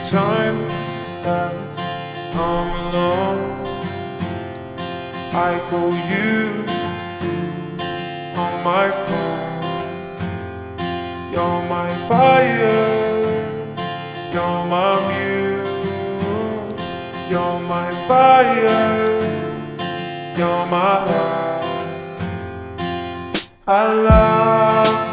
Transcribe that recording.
time that I'm alone, I call you on my phone. You're my fire, you're my muse. You're my fire, you're my life. I love